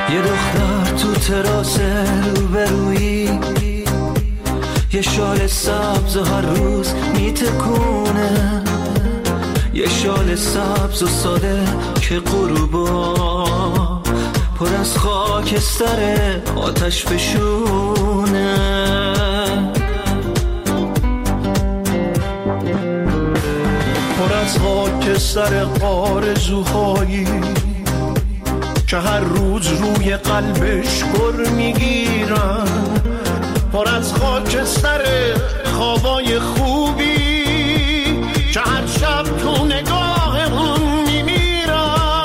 یه دختر تو تراس روبرویی، یه شال سبز و هر روز میتکونه، یه شال سبز و ساده که غروبا پر از خاکستر آتش فشونه. پر از خاکستر آرزوهایی که هر روز روی قلبش گر میگیرن، پر از خاکستر خوابای خوبی که هر شب تو نگاه اون میمیرن.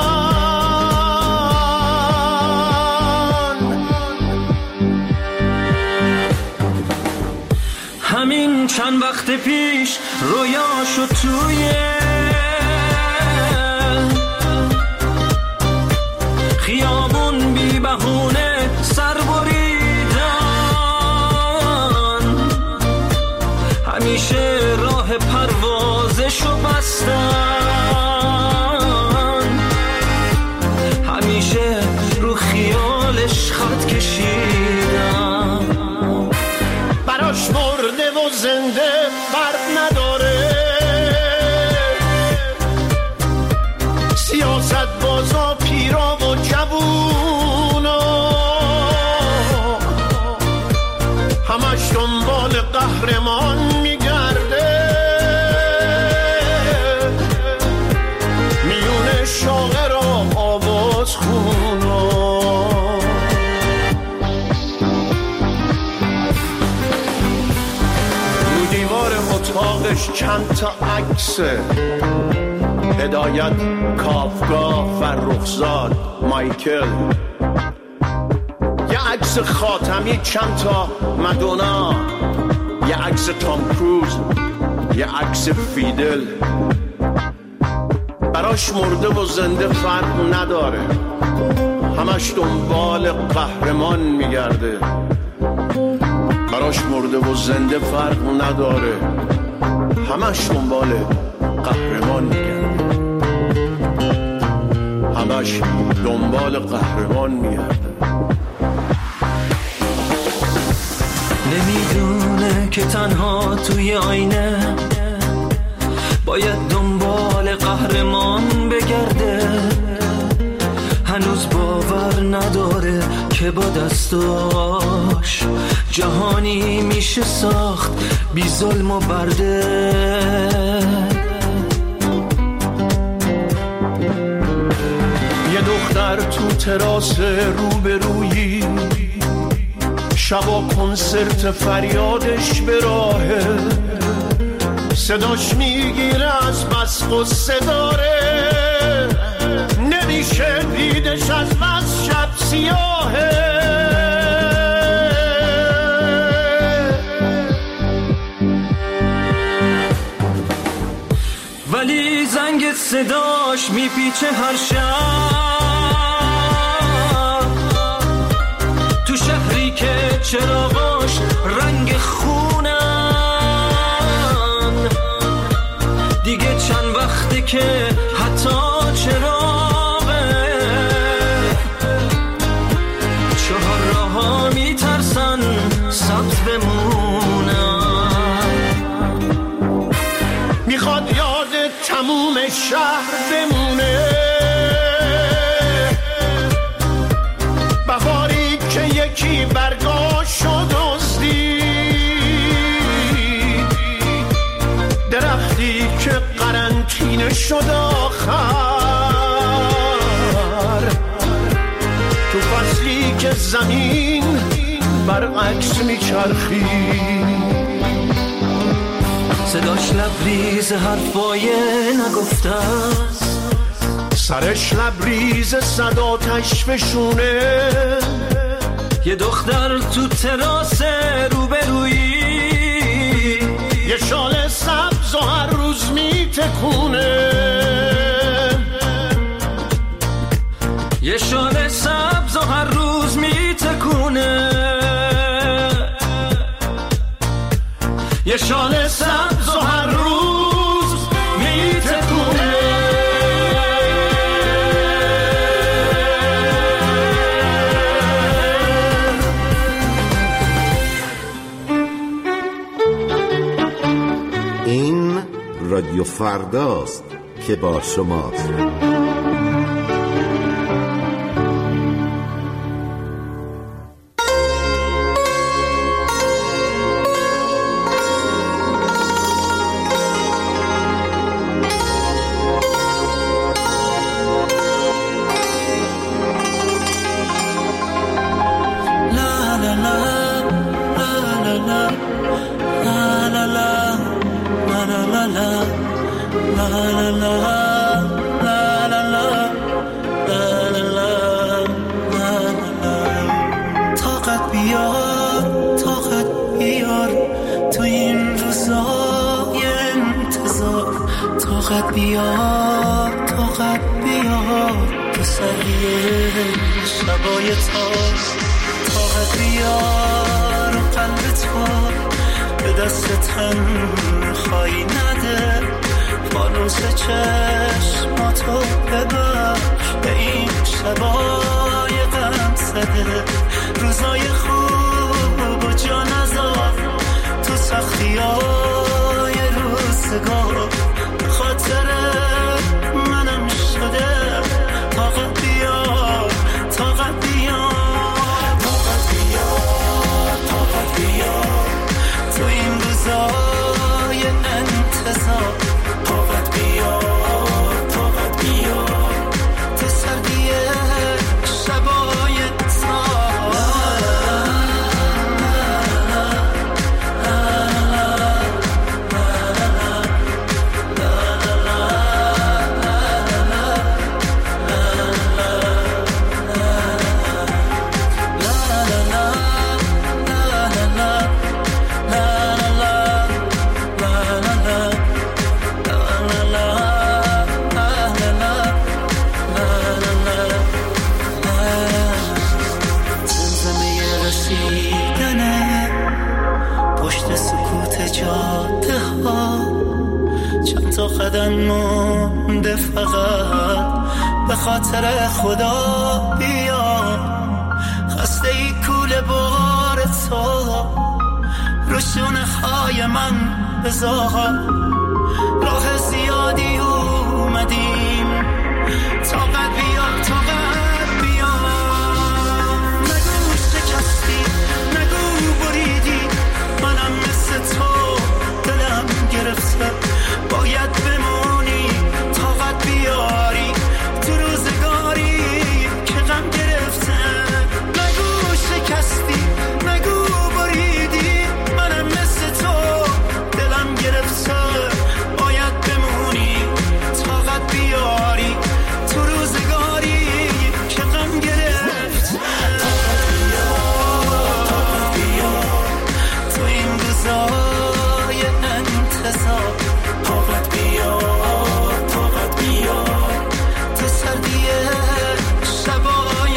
همین چند وقت پیش رویاشو توی خیابون بی بهونه سر بریدن، همیشه راه پروازشو بستن، همیشه رو خیالش خط کشیدن. براش مرده و زنده فرق نداره، سیاست بازا پیرا و جوونا همش دنبال قهرمان میگرده، میون شاعر و آواز خونا. رو دیوار اتاقش چند تا عکسه، هدایت، کافکا، فرخزاد، مایکل، یه عکس خاتمی، چند تا مادونا، یه عکس تام کروز، یه عکس فیدل. براش مرده و زنده فرق نداره، همش دنبال قهرمان میگرده. براش مرده و زنده فرق نداره، همش دنبال قهرمان میگرده، همش دنبال قهرمان میگرده. نمیدونه که تنها توی آینه باید دنبال قهرمان بگرده، هنوز باور نداره که با دستاش جهانی میشه ساخت بی ظلم و برده. یه دختر تو تراس روبرویی، شبا کنسرت فریادش به راهه، صداش میگیره از بس غصه داره، نمیشه دیدش از بس شب سیاهه. ولی زنگ صداش میپیچه هر شب، تو شهری که چراغاش رنگ خونن، دیگه چند وقته که حتی چراغه چهار راه‌ها میترسن سبز بمونن. میخواد یاد تموم شهر بمونه، بهاری که یکی برگاشو دزدید، درختی که قرنطینه شد آخر، تو فصلی که زمین برعکس میچرخید. صداش لبریز حرفای نگفته است، سرش لبریز صداتش فشونه. یه دختر تو تراس روبرویی، یه شال سبز و هر روز میتکونه، یه شال سبز و هر روز میتکونه، یه شال سبز و هر روز میتکونه. رادیو فرداست که با شماست. به خاطر خدا بیا، خسته ای کوله بار تو رو شونه های من بذار. راه زیادی اومدیم، طاقت بیا طاقت بیا. نگو شکستی، نگو بریدی، منم مثل تو دلم گرفته. باید بمونی، طاقت بیاری تو روزگاری که غم گرفته. نگو شکستی، نگو بریدی، منم مثل تو دلم گرفته. باید بمونی، طاقت بیاری تو روزگاری که غم گرفته. طاقت بیا تو این روزای انتظار. طاقت بیا تو سردی شبای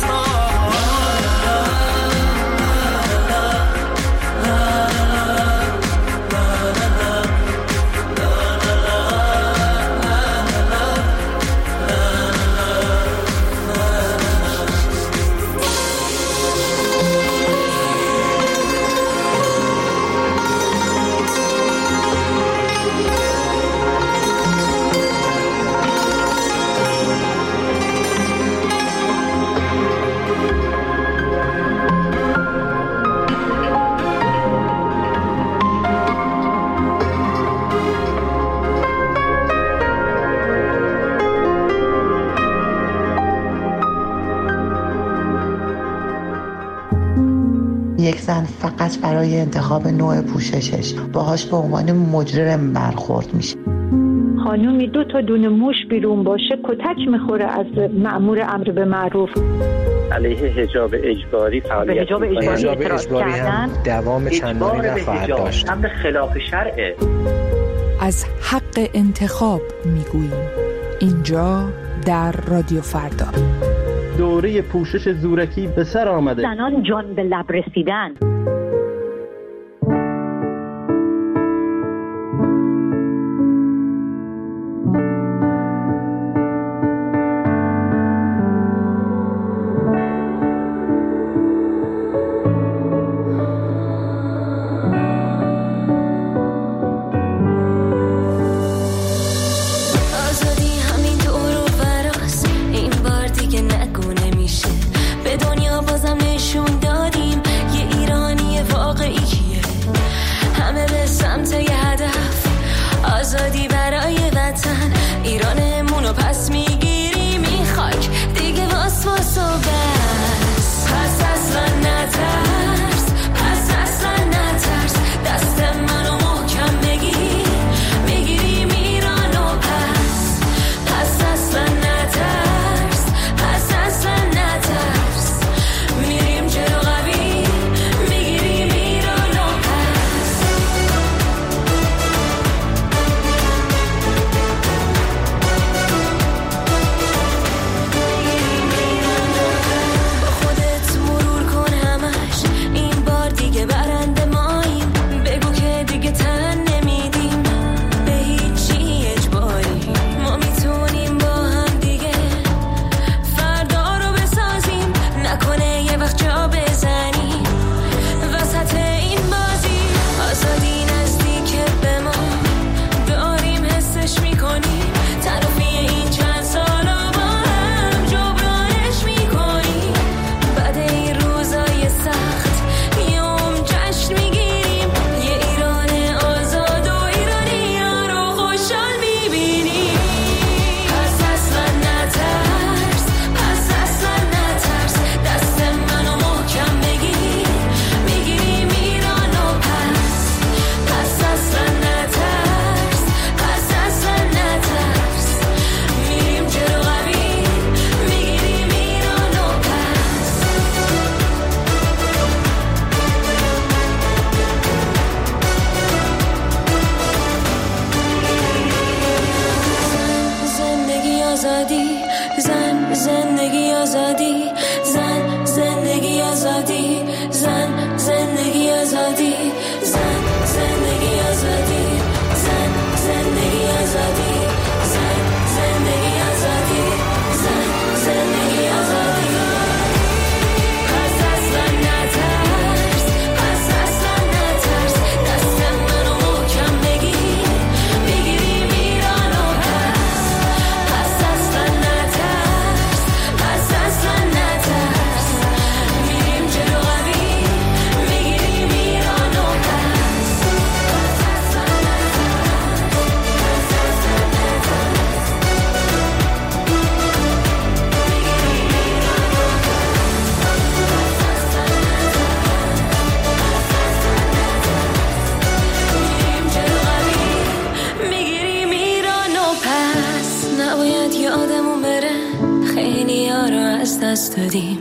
یک زن فقط برای انتخاب نوع پوششش باهاش به عنوان مجرم برخورد میشه. خانومی 2 تا دونه موش بیرون باشه کتک میخوره از مأمور امر به معروف. علیه حجاب اجباری فعالیت حجاب اجباری هم دوام چندانی نخواهد داشت. امر خلاف شرعه. از حق انتخاب میگوییم اینجا در رادیو فردا. دوره پوشش زورکی به سر آمده. زنان جان به لب رسیدن.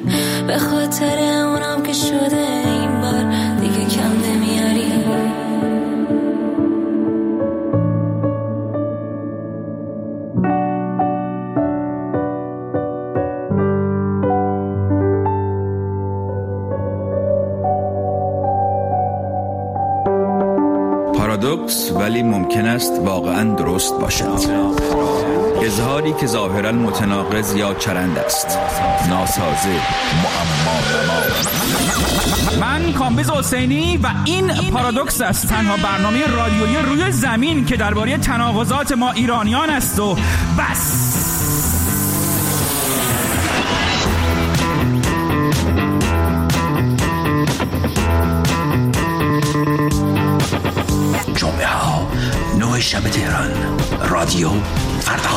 به خاطر اونم که شده این بار دیگه کم نمیاری. پارادوکس ولی ممکن است واقعا درست باشد. اظهاری که ظاهرا متناقض یا چرند است، ناسازه، معما. من کامبیز حسینی و این پارادوکس است، تنها برنامه رادیویی روی زمین که درباره تناقضات ما ایرانیان است و بس. جمعه ها 9 شب تهران، رادیو فردا.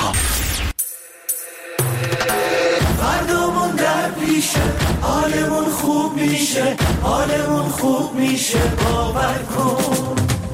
فردامون در پیشه، حالمون خوب میشه، حالمون خوب میشه، باور کن.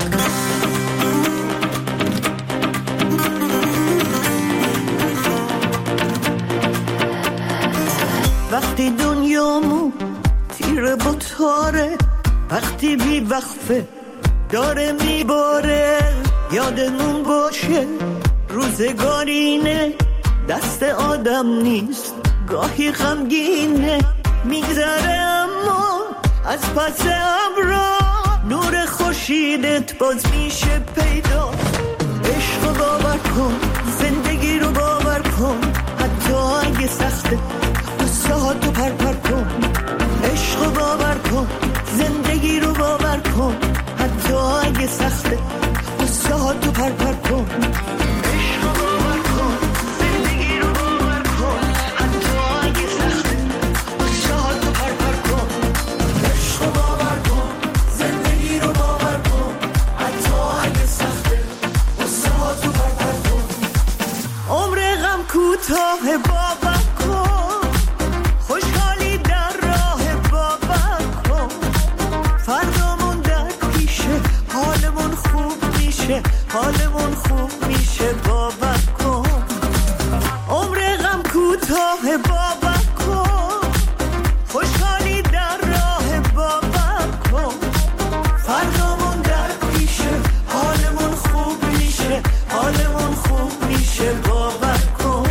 وقتی دنیامون تیره با تاره، وقتی بی وقفه داره میباره، یادمون باشه روزگارینه، دست آدم نیست، گاهی غمگینه، میگذره اما از پس ابرا نور خورشیدت باز میشه پیدا. عشق باور کن، زندگی رو باور کن، حتی اگه سخته قصه ها تو پر کن. عشق باور کن، زندگی رو باور کن، حتی اگه سخته قصه ها تو پر کن. عشق باور کن، زندگی رو باور کن، حتی اگه سخته قصه ها تو پر کن. عشق باور کن، زندگی رو باور کن، حتی اگه سخته قصه ها تو پر کن. عمر غم کوتاه باور کن، خوشحالی در راه باور کن. فردامون در پیشه، حالمون خوب میشه، حالمون خوب میشه، باور کن. عمر غم کوتاه باور کن، خوشحالی در راه باور کن. فردامون در پیشه، حالمون خوب میشه، حالمون خوب میشه، باور کن.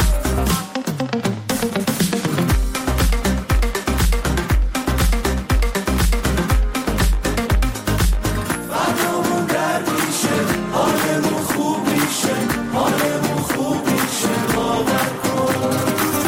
فردامون در پیشه، حالمون خوب میشه، حالمون خوب میشه، باور کن.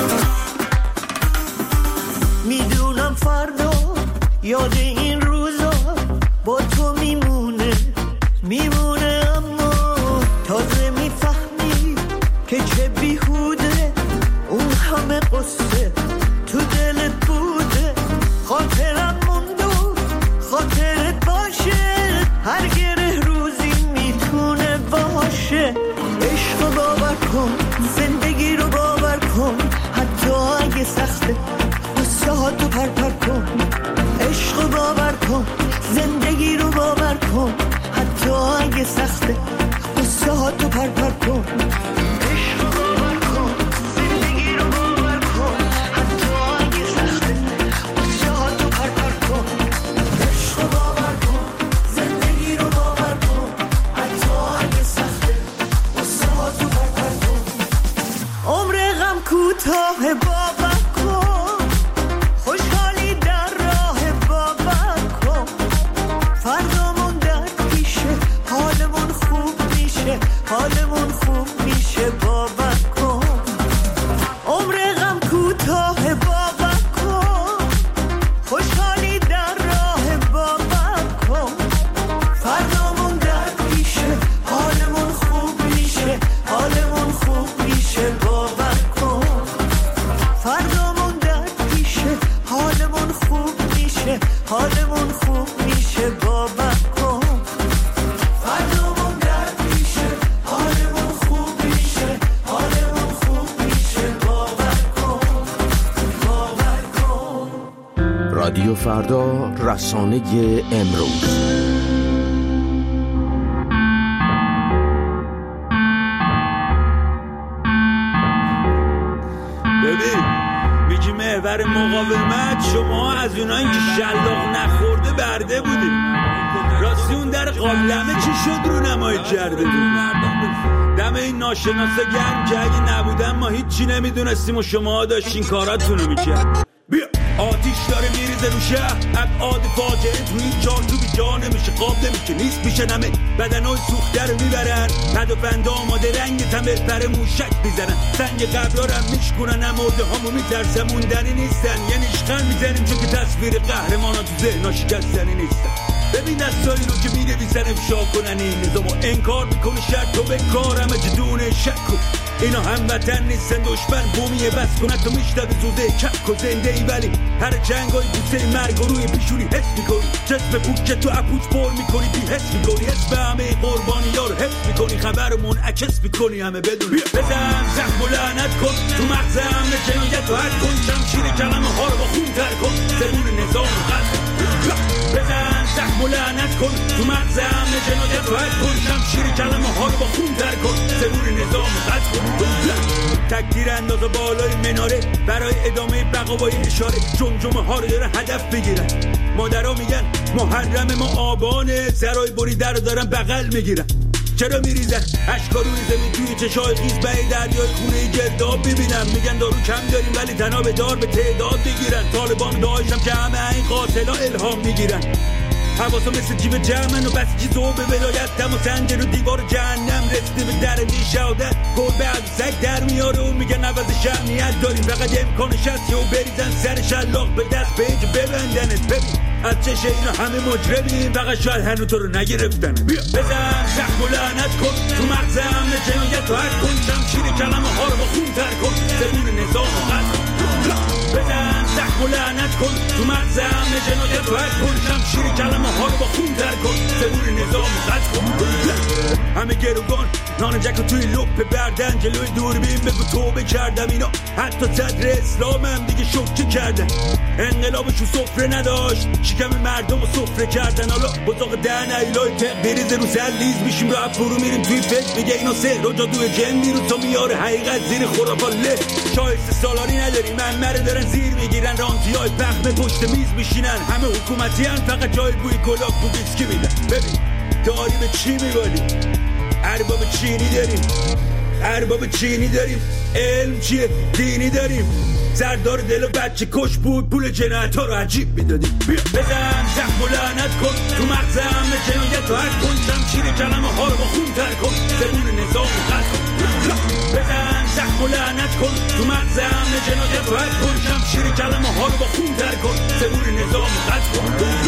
میدونم فردا یاد این روزا با تو میمونه، میمونه، اما تازه میفهمی که چه بیهوده اون همه قصه تو دلت بوده. خاطرم موندو خاطرت باشه، هر گره روزی میتونه باشه. عشق باور کن، زندگی رو باور کن، حتی اگه سخته قصه ها تو پر کن. عشق باور کن، زندگی رو باور کن، حتی اگه سخته قصه ها تو پر کن. عشق باور کن، زندگی رو باور کن، حتی اگه سخته قصه ها تو پر کن. عشق باور کن، زندگی رو باور کن، حتی اگه سخته قصه ها تو پر کن. عمر غم کوتاه باور کن، خوشحالی در راه باور کن. فردامون در پیشه، حالمون خوب میشه، حالمون خوب میشه، باور کن. عمر غم کوتاه باور کن، خوشحالی در راه باور کن. فردامون در پیشه، حالمون خوب میشه، حالمون خوب میشه، باور کن. فردامون در پیشه، حالمون خوب میشه، حالمون خوب میشه، باور کن. فردامون در پیشه، حالمون خوب میشه، حالمون خوب میشه، باور کن، باور کن. رادیو فردا، رسانه امروز. ببین میگی محور سر مقاومت شما از اونایی که شلاق نخورده برده بودی. راستی اون در قابلمه چی شد رو نمایی کرده بود؟ دم این ناشناسا گرم که اگه نبودن ما هیچی نمیدونستیم و شما داشتین کاراتونو میکرد. بیا آتیش داره میریزه رو شهر، ابعاد فاجعه توی چارچوب جا نمیشه، قاب نمیشه، نیست میشه نمه بدنای سوخته رو میبرن، پد و بند آماده رنگ تمل پر موشک میزنن، سنگ قبلا رو هم میشکنن، امورده همو میترسن موندنی نیستن، یه نیشخن میزنیم چون که تصویر قهرمانا تو ذهنا شکستنی نیستن. ببین دستایی رو که می‌نویسن افشا کنن این نظامو انکار میکنه، شرط و به کار همه جدونه شک کن، اینا هم وطن نیستن دشمن بومیه، بس کنه تو میشتبه زوده کک و زنده ای، ولی هر جنگای بوسه مرگ و روی پیشونی حس میکنی، جسم پوک که تو اپوچ پر میکنی بی حس میکنی، حس به همه قربانی ها رو حفظ میکنی، خبر منعکس میکنی همه بدون بزن زخم و لعنت کن تو مغز همه جنایت و حد کن، شمشیر کلمه ها رو با خون تر کن، زمون نظام قصد بزن زخم و لعنت کن تو مغز همه جنایت و حد کن، شمشیر کلمه ها رو با خون تر کن، زمون نظام قصد کن، تکتیر انداز بالای مناره برای ادامه بقا با اشاره، جمجمه ها رو دارن هدف بگیرن، مادرها میگن محرم ما آبانه، سرای بریده رو دارن بغل میگیرن، چرا میریزن اشکا روی زمین توی چشای خیز به دریای خونه گرداب ببینم، میگن دارو کم داریم ولی تناب دار به تعداد بگیرن، طالبان داعش هم که همه این قاتلا الهام میگیرن، حواسا مثل جیب جمعن و بسیجی صوب ولایت دم و سنجر و دیوار جهنم رسیده به در شهادت، گربه از سگ در میاره و میگن عوض شمعیت داریم، فقط امکانش هست و بریزن سر شلاق به دست پیج ببندنت، ببین از چشه اینا همه مجرمیم، فقط شاید هنو تو رو نگرفتن، بیا بزن زخم و لعنت کن تو مغز همه جنایت و حد کن، شمشیر کلمه ها رو با خون تر کن، زمون نظام قصد کن، بزن زخم و لعنت کن تو مغز همه جنایت و حد کن، شمشیر کلمه ها رو با خون تر کن، زمون نظام قصد کن، همه گروگان نان جک توی لپ بردن، جلوی دوربین بگو توبه کردم، اینا حتی صدر اسلام هم دیگه شوکه کردن، انقلابشو سفره نداشت شکم مردم رو سفره کردن، حالا بطاق دهن ایلای تق بریزه رو سر لیز میشیم رفت فرو میریم توی فکر، میگه اینا سهر و جادوی جن میرو تا میاره حقیقت زیر خرافات له، شایسته سالاری نداریم منمره دارن زیر میگیرن، رانتی های پخمه پشت میز میشینن، همه حکومتی هن فقط جای بوی گلاب بو بیسکی میدن، ببین داری به چی میبالی؟ ارباب چینی داریم، ارباب چینی داریم، علم چیه؟ دینی داریم، سردار دل و بچه کش بود پول جنایت ها رو عجیب میدادیم، بیا بزن زخم و لعنت کن تو مغز همه جنایت و حد کن، شمشیر کلمه ها رو با خون تر کن، زمون نظام قصد کن، بزن زخم و لعنت کن تو مغز همه جنایت و حد کن، شمشیر کلمه ها رو با خون تر کن، زمون نظام قصد کن،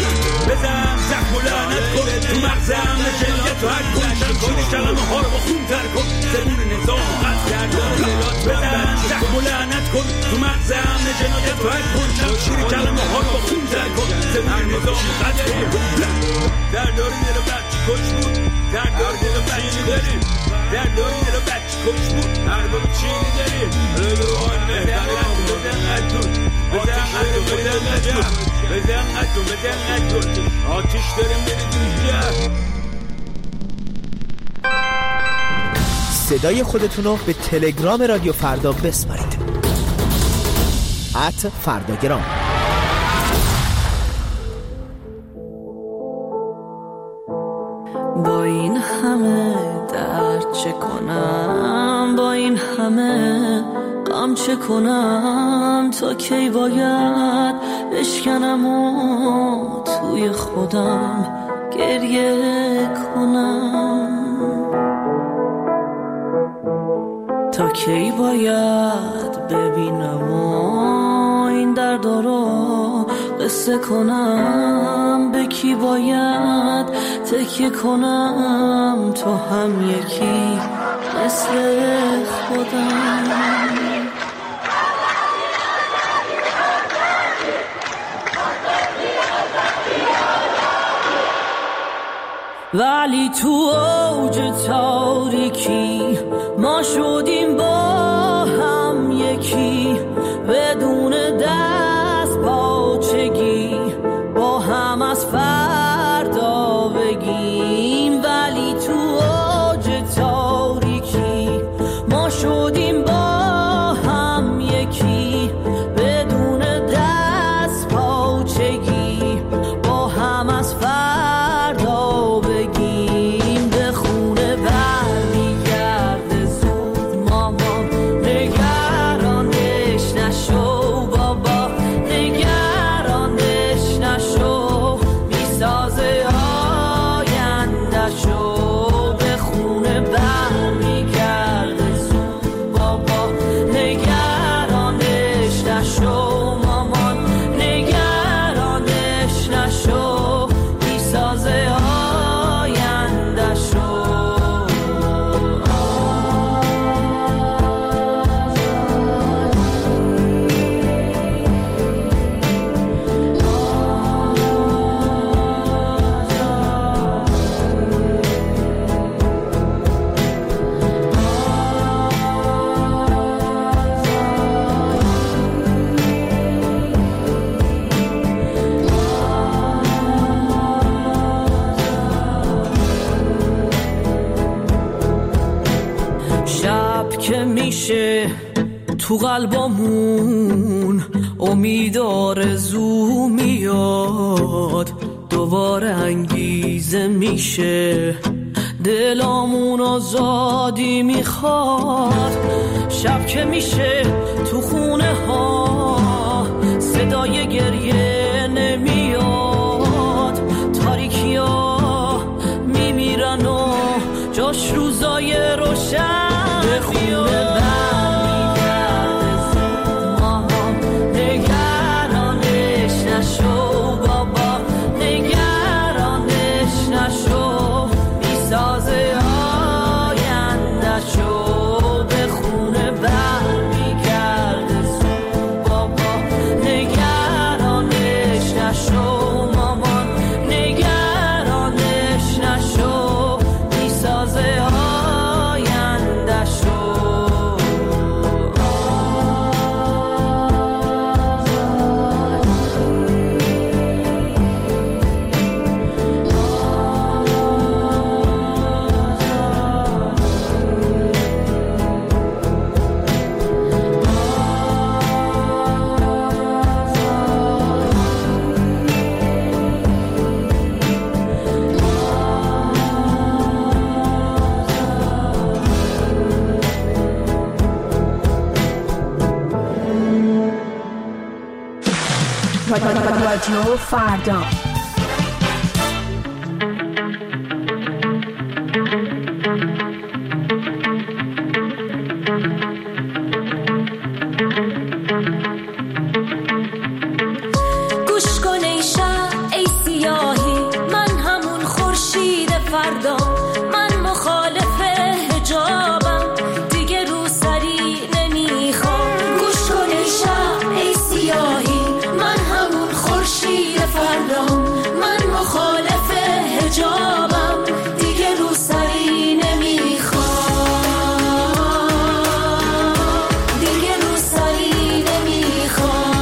بزن زخم و لعنت کن تو مغز همه جنایت و حد کن، شمشیر کلمه ها رو با خون تر کن، زمون نظام قصد کن، بزن زخم و لعنت کن تو مغز همه جنایت و حد کن، شمشیر کلمه ها رو با خون تر کن، زمون نظام قصد کن، در داری دل بچه کش بود، در داری دل بچه داریم، در داری دل بچه کش بود، هر باب چینی داریم، بزن اتون آتیش داریم برید اینجا. صدای خودتون رو به تلگرام رادیو فردا بسپارید @فرداگرام. با این همه درد چه کنم، با این همه غم چه کنم، تا کی باید بشکنم و توی خودم گریه کنم، تا کی باید ببینم و این درد رو قصه کنم، به کی باید تکیه کنم، تو هم یکی مثل خودم. ولی تو اوج تاریکی ما شدیم با هم یکی، بدون دست پاچگی با هم از فردا بگیم، ولی تو اوج تاریکی ما شدیم با هم یکی، بدون تو قلبمون امید آرزو میاد، دوباره انگیزه میشه، دلامون آزادی میخواد. شب که میشه تو خونه ها صدای گریه نمیاد، تاریکی ها میمیرن و جاش روزای روشن به خونه برمیگرده زود. ماما نگرانش نشو، بابا نگرانش نشو، میسازه آینده‌شو. به خونه برمیگرده زود. بابا نگرانش نشو، مامان نگرانش نشو، میسازه آینده‌شو. رادیو فردا. گوش کن ای شب ای سیاهی، من همون خورشید فردا، من مخالف حجابم، دیگه رو سری نمیخوام. گوش کن ای شب ای سیاهی، من همون خورشید فردا، من مخالف حجابم، دیگه رو سری نمیخوام، دیگه رو سری نمیخوام.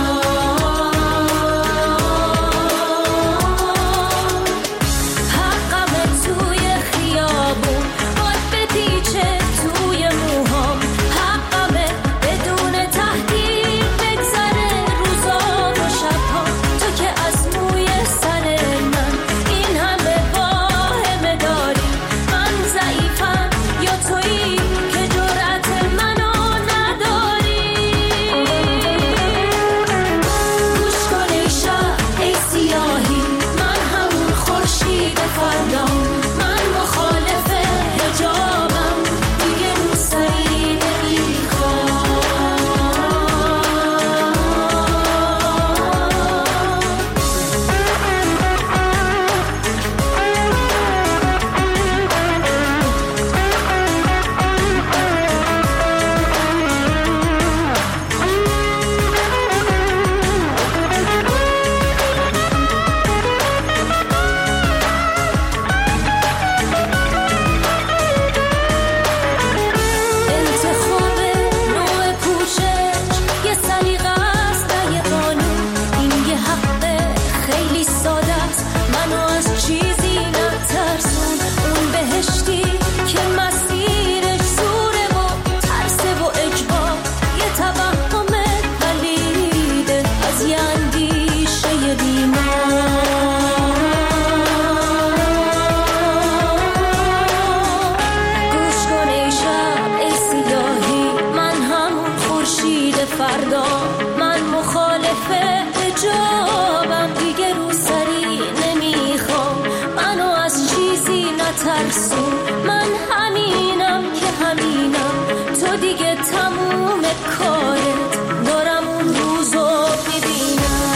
حقم توی خیابون باد بپیچه توی موهام، حقمه بدون تهدید بگذره روزا و شبها. تو که از موی سر من این همه واهمه داری، من ضعیفم یا تویی که جرأت منو نداری. گوش کن ای شب ای سیاهی، من همون خورشید فردام، من مخالف حجابم، دیگه رو سری نمیخوام. انتخاب نوع پوشش یه سلیقه است نه یه قانون، این یه حق خیلی ساده است، منو از چیزی نترسون. اون بهشتی که مسیرش زوره و ترسه و اجبار، یه توهم پلیده از یه اندیشه بیمار. گوش کن ای شب ای سیاهی، من همون خورشید فردا، من مخالف حجابم، دیگه رو سری نمیخوام، منو از چیزی نترسون. من همینم که همینم، تو دیگه تموم کارت، دارم اون روزو ببینم.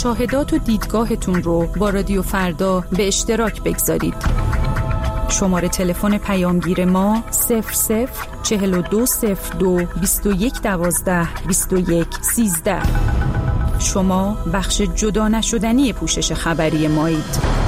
مشاهدات و دیدگاهتون رو با رادیو فردا به اشتراک بگذارید. شماره تلفن پیامگیر ما 004202 2112 2113. شما بخش جدا نشدنی پوشش خبری مایید.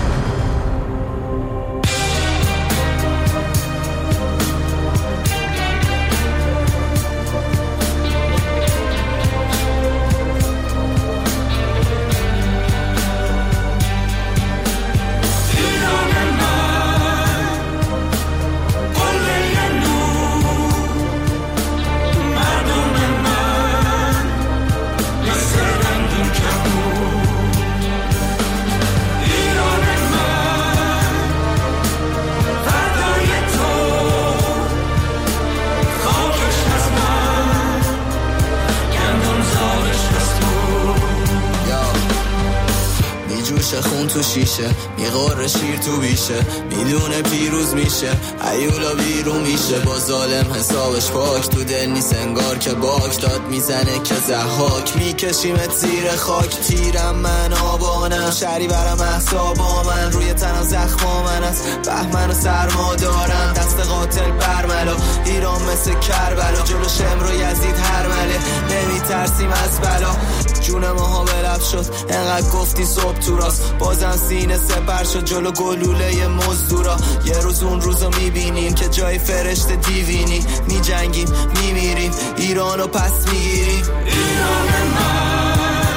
خون تو شیشه میغوره شیر تو بیشه میدونه پیروز میشه ایولا بیرون میشه با ظالم حسابش پاک تو دل نیست انگار که باک داد میزنه که زحاک میکشیمت زیر خاک تیرم من آبانم شری برم احسابا من روی تنم زخما من از بهمن و سرما دارم دست قاتل برملا ایران مثل کربلا جلو شمر و یزید هرمله نمیترسیم از بلا جون ماها به لب شد انقدر گفتی صبح تو راست بازم سینه سپر شد جلو گلوله مزدورا یه روز اون روزو میبینیم که جای فرشته دیوینی میجنگیم میمیریم ایرانو پس میگیریم ایران من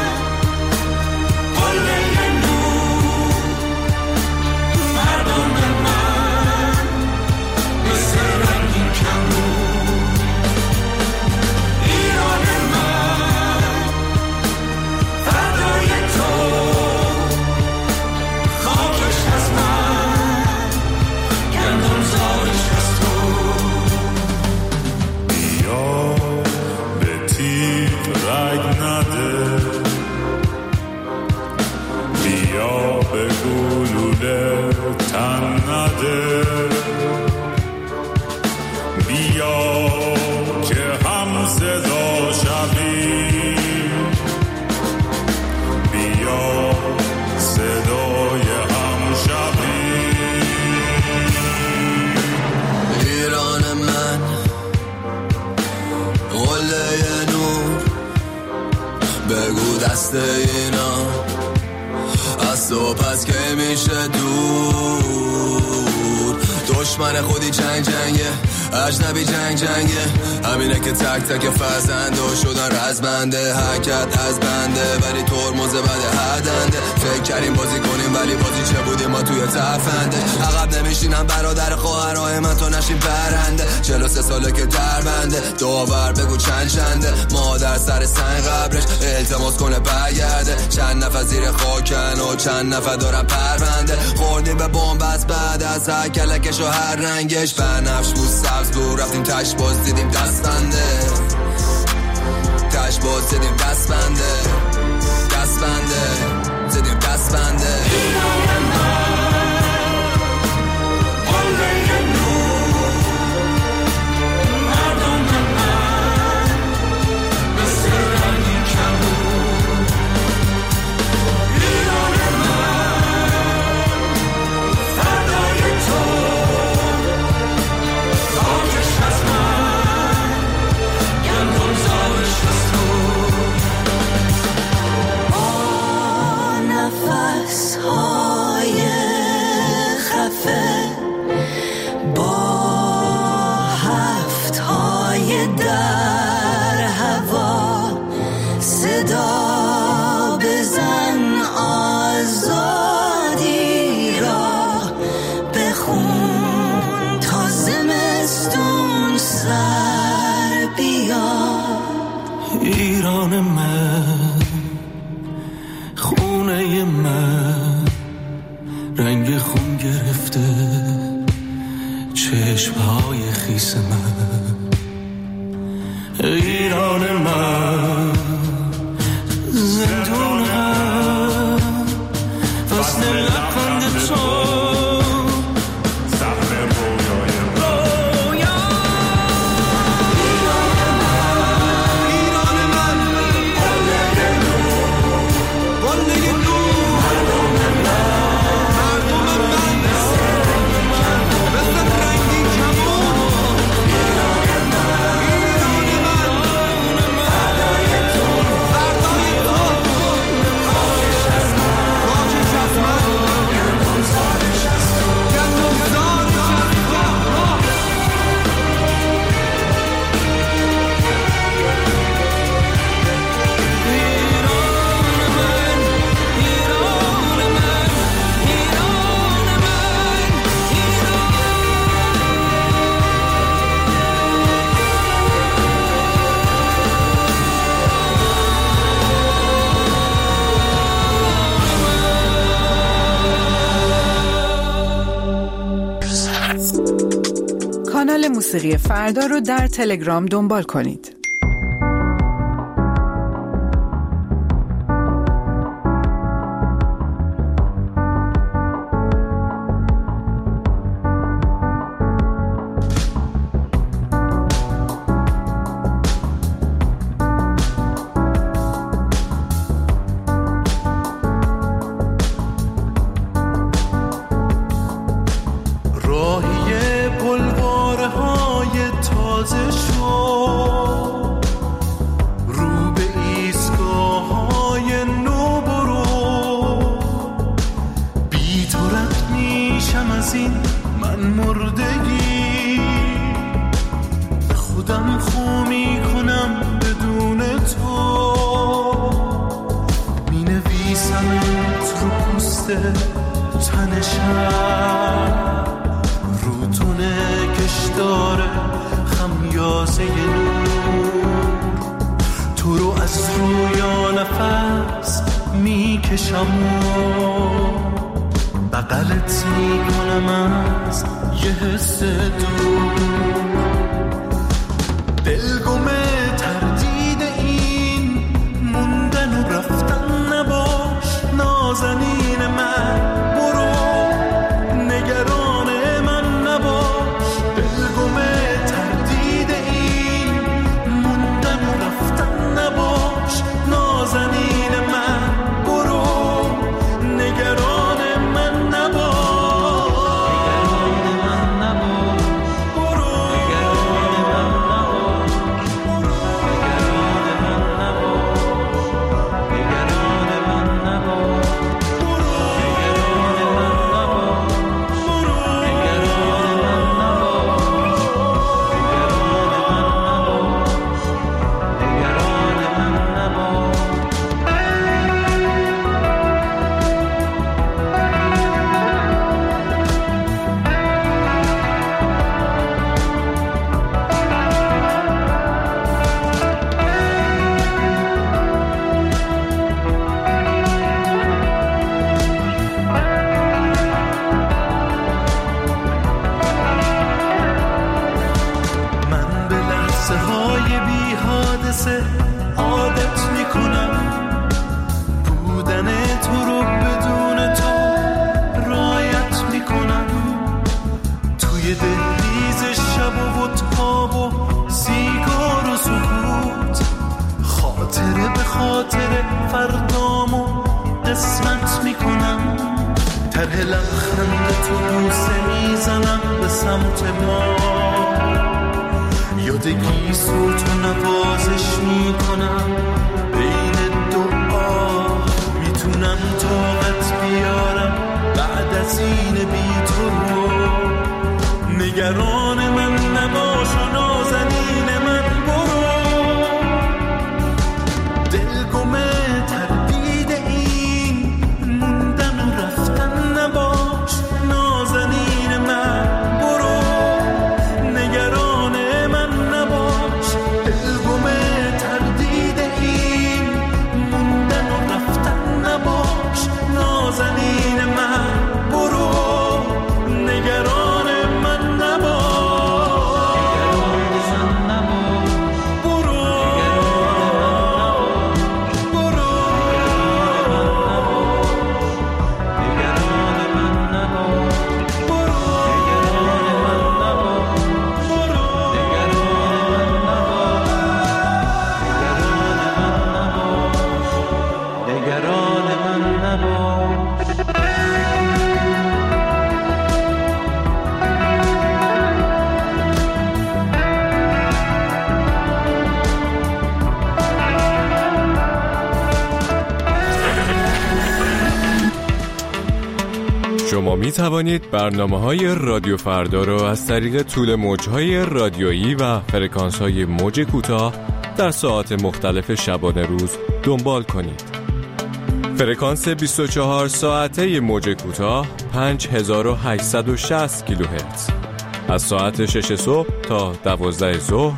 قله نور مردم من مثل رنگین کمون ایران من فردای تو خاکش از من گندم زارش از تو بیا به تیغ رگ نده بیا به گلوله تن نده بیا که هم صدا شویم بیا صدای هم شویم ایران من قله نور بگو دست اینا از تو پس که میشه دور دشمن خودی جنگه اجنبی جنگه همینه که تک تک فرزنده شدن رزمنده حرکت از بنده ولی ترمز بده هدنده فکر کردیم بازی کنیم ولی بازی چه بودیم ما توی تفنده عقب نمیشینم برادر خواهرای من تو نشیم برنده 43 ساله که در بنده داور بگو چنده مادر سر سنگ قبرش التماس کنه برگرده چند نفر زیر خاکن و چند نفر دارن پرونده خوردیم به بمب از بعد از هر کلکش و هر رنگش بنفش بود سبز بود رفتیم تش باز دیدیم دست بنده تش باز دیدیم دست بنده زدیم دست بنده ایران من قله نور مردم من مثل رنگین کمون ایران من فردای تو خاکش از من گندم زارش از تو نفس های خفه با هفت های در هوا صدا بزن آزادی را بخون تا زمستون سر بیاد ایران من خونه من رنگ خون گرفته چشمهای خیس من ایران من زندونم وصل لبخند تو قله کانال موسیقی فردا رو در تلگرام دنبال کنید. بغلت میکنم از یه حس دور، دلگمه تردید این موندن و رفتن نباش، نازنین من برو نگران من نباش، دلگمه تردید این موندن و رفتن نباش، نازنین من برو نگران من نباش. عادت میکنم بودن تو رو بدون تو رایت میکنم، توی دهلیز شب و تاب و سیگار و سکوت، خاطره به خاطره فردامو قسمت میکنم، طرح لبخند تو بوسه میزنم به سمت ما، یادگی صوت و نوازش میکنم بین دعا، میتونم طاقت بیارم بعد از این بی تو رو، نگران من نباش و نازنین من برو، دلگمه تردید این موندن و رفتن نباش، نازنین من برو نگران من نباش، دلگمه تردید این موندن و رفتن نباش، نازنین من برو نگران من نباش. شما می توانید برنامه‌های رادیو فردا را از طریق طول موج‌های رادیویی و فرکانس‌های موج کوتاه در ساعات مختلف شبانه روز دنبال کنید. فرکانس 24 ساعته موج کوتاه 5860 کیلوهرتز، از ساعت 6 صبح تا 12 ظهر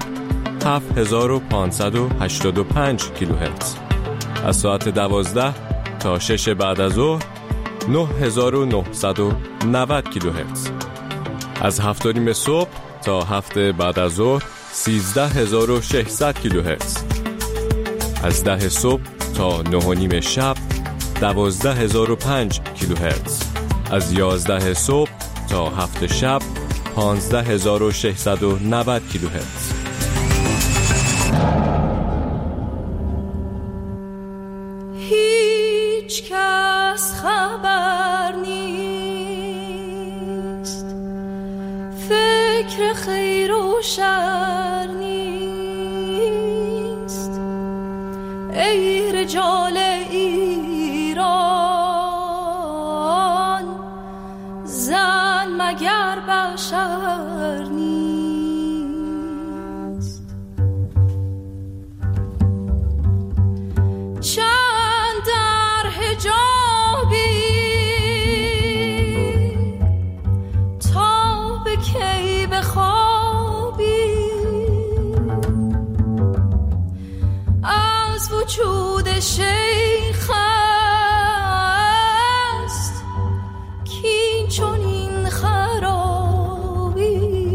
7585 کیلوهرتز، از ساعت 12 تا 6 بعد از ظهر 9990 کیلوهرتز. از 7:30 صبح تا 7 بعد از ظهر 13600 کیلوهرتز. از 10 صبح تا 9:30 شب 12005 کیلوهرتز. از 11 صبح تا 7 شب 15690 کیلوهرتز. هیچ کس خبر نیست، فکر خیر و شر نیست. ای رجال ایران، زن مگر بشر نیست. چند در حجابی تا به کی بخوابی، از وجود شیخ است کین چنین خرابی.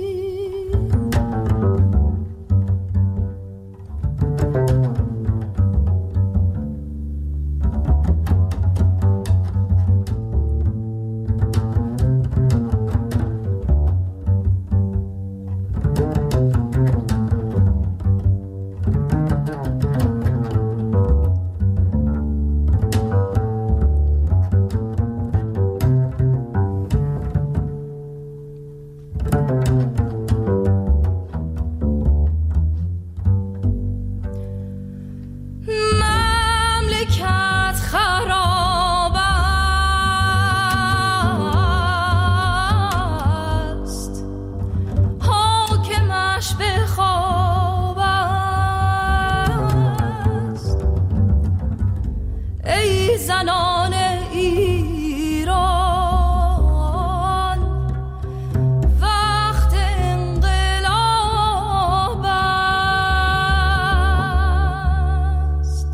زنان ایران وقت انقلاب است.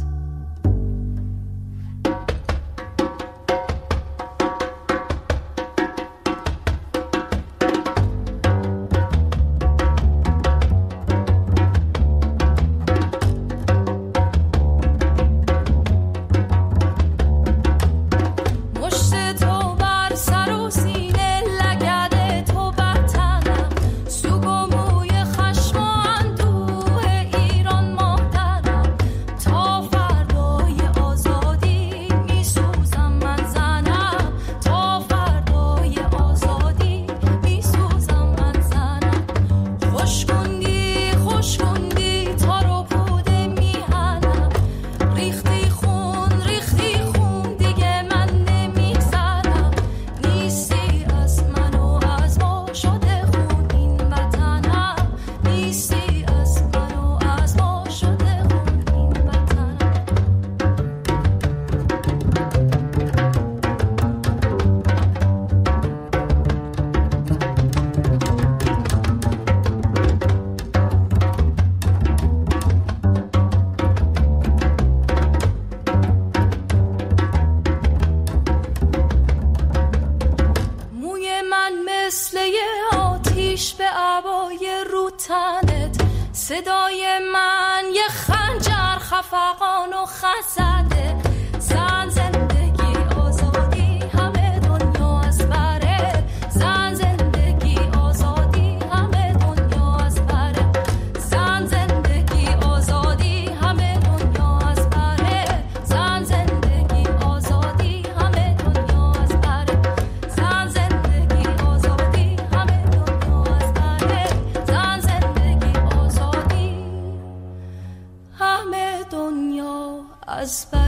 صدای من یه خنجر خفقان و خزده. زن زندگی آزادی همه دنیا از بره. زن زندگی آزادی همه دنیا از بره. زن زندگی آزادی همه دنیا از بره. زن زندگی آزادی همه دنیا از بره. زن زندگی آزادی همه دنیا از بره. زن زندگی آزادی همه دنیا از بر